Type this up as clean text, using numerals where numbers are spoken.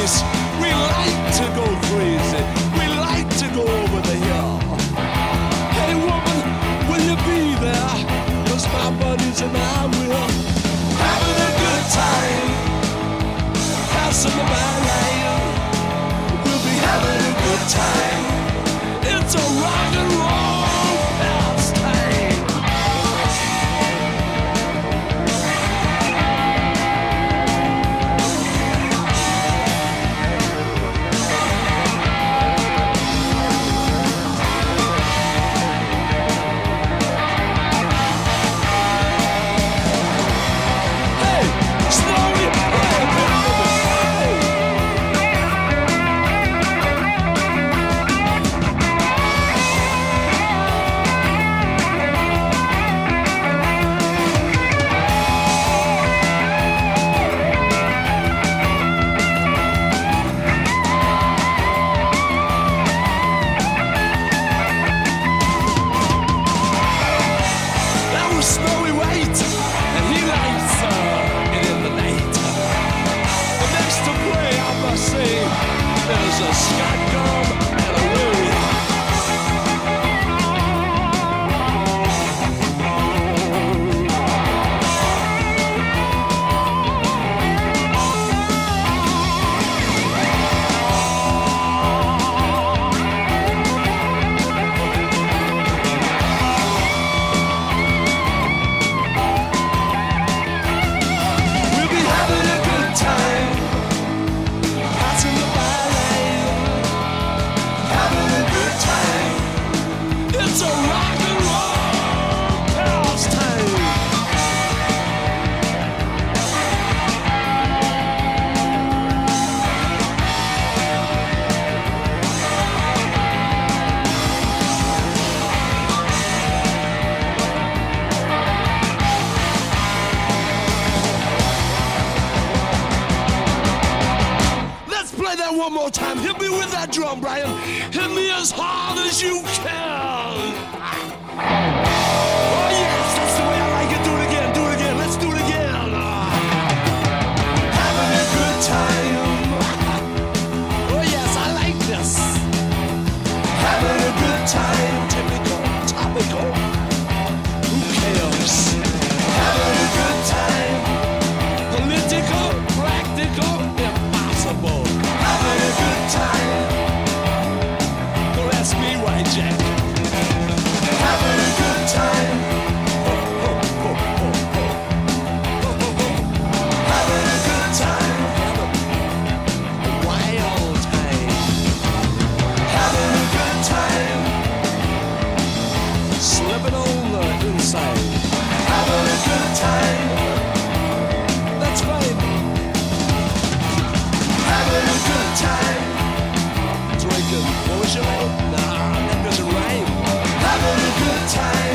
us, we like to go crazy. We like to go over the hill. Hey woman, will you be there? 'Cause my buddies and I will. Having a good time, passing the line. We'll be having a good time. It's a rock and roll pastime. Hey, Snowy, hey, that was Snowy White, and he likes it in the night. The next to play, I must say, there's a Scott Gum and a Louie. We'll be having a good time, passing the byline, having a good time. It's a rock and roll pastime. Let's play that one more time. Hit me with that drum, Brian. Hit me as hard as you can. Oh yes, that's the way I like it. Do it again, do it again. Let's do it again. Having a good time. Oh yes, I like this. Having a good time. Typical, topical. Who cares? Having a good time. Political, practical, impossible. Having a good time. Don't ask me why, Jack. Having a good time. Having a good time. A wild time. Having a good time. Slipping on the inside. Having a good time. That's right. Having a good time. Drinking. What was your name? Nah, that doesn't rhyme. Having a good time.